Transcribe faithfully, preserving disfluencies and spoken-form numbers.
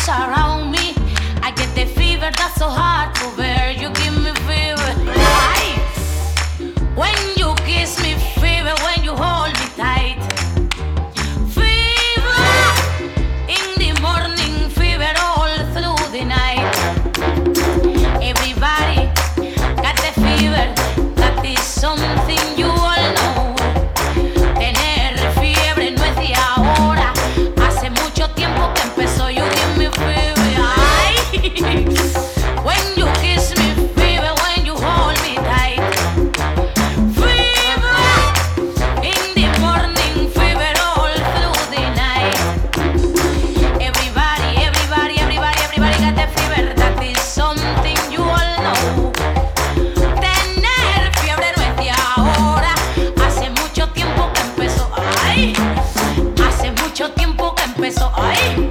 around me. I get the fever that's so hard to bear. You give me fever. Aye. When you kiss me, fever. When you hold me tight, fever. In the morning, fever all through the night. Everybody got the fever. That is something you all know. Tener fiebre no es de ahora. Hace mucho tiempo que empezó. You give me fever. Ay. When you kiss me, fever. When you hold me tight, fever. In the morning, fever all through the night. Everybody, everybody, everybody, everybody got the fever. That is something you all know. Tener fiebre no es de ahora. Hace mucho tiempo que empezó. Ay. Hace mucho tiempo que empezó. Ay.